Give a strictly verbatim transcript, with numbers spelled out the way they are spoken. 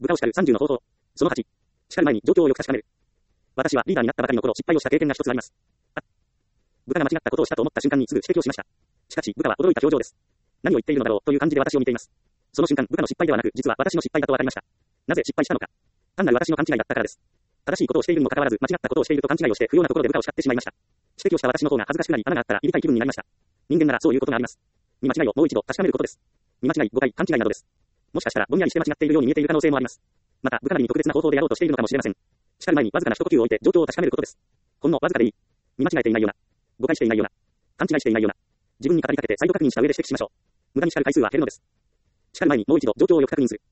部下を叱るさんじゅうの方法。そのはち。叱る前に状況をよく確かめる。私はリーダーになったばかりの頃失敗をした経験が一つあります。あ。部下が間違ったことをしたと思った瞬間にすぐ指摘をしました。しかし部下は驚いた表情です。何を言っているのだろうという感じで私を見ています。その瞬間、部下の失敗ではなく、実は私の失敗だと分かりました。なぜ失敗したのか。単なる私の勘違いだったからです。正しいことをしているにもかかわらず、間違ったことをしていると勘違いをして、不要なところで部下を叱ってしまいました。指摘をした私の方が恥ずかしくなり、穴があったら入りたい気分になりました。人間ならそういうことがあります。見間違いをもう一度確かめることです。見間違い、誤解、勘違いなどです。もしかしたらぼんやりして間違っているように見えている可能性もあります。また、部下なりに特別な方法でやろうとしているのかもしれません。叱る前にわずかな一呼吸を置いて状況を確かめることです。ほんのわずかでいい。見間違えていないような。誤解していないような。勘違いしていないような。自分に語りかけて再度確認した上で指摘しましょう。無駄に叱る回数は減るのです。叱る前にもう一度状況をよく確認する。